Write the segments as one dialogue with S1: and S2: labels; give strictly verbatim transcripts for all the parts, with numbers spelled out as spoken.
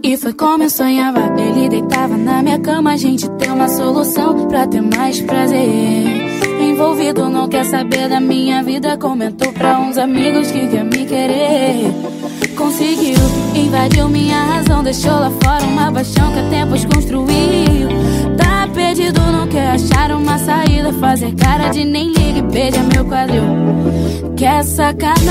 S1: E foi como eu sonhava. Ele deitava na minha cama, a gente tem uma solução pra ter mais prazer. Envolvido, não quer saber da minha vida. Comentou pra uns amigos que quer me querer. Conseguiu, invadiu minha razão. Deixou lá fora uma paixão que há tempos construiu. Tá perdido, não quer achar uma saída. Fazer cara de nem liga e beija meu quadril. Quer sacanagem,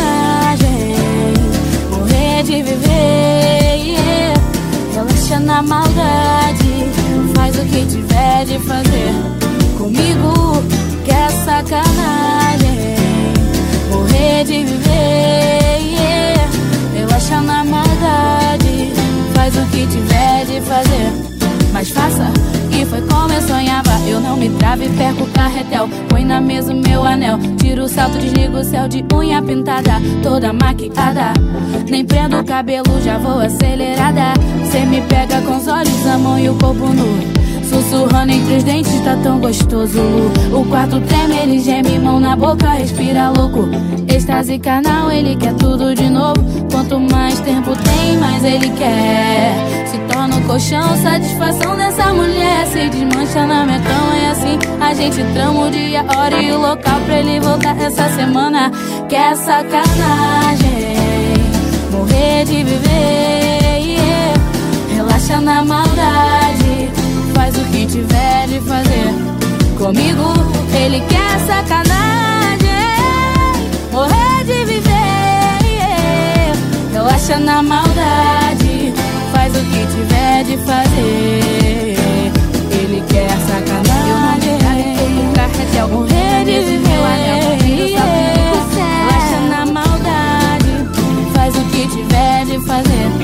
S1: morrer de viver, yeah. Relaxa na maldade, faz o que tiver de fazer. Comigo, quer sacanagem, morrer de viver, yeah. Relaxa na maldade, faz o que tiver de fazer. Mas faça, e foi como eu sonhava. Eu não me travo e perco o carretel. Põe na mesa o meu anel, tiro o salto, desligo o céu de unha pintada, toda maquiada. Nem prendo o cabelo, já vou acelerada. Cê me pega com os olhos, a mão e o corpo nu. Sussurrando entre os dentes, tá tão gostoso. O quarto treme, ele geme, mão na boca, respira louco. Êxtase carnal, ele quer tudo de novo. Quanto mais tempo tem, mais ele quer. Se torna o colchão, satisfação dessa mulher. Se desmancha na minha cama e assim a gente trama o dia, a hora e o local pra ele voltar essa semana. Quer sacanagem, morrer de viver, yeah. Relaxa na maldade, faz o que tiver de fazer. Comigo, ele quer sacanagem, morrer de viver, yeah. Relaxa na maldade, faz o que tiver de fazer. Ele quer sacanagem, eu carretel, morrer de viver, yeah. Relaxa na maldade, faz o que tiver de fazer.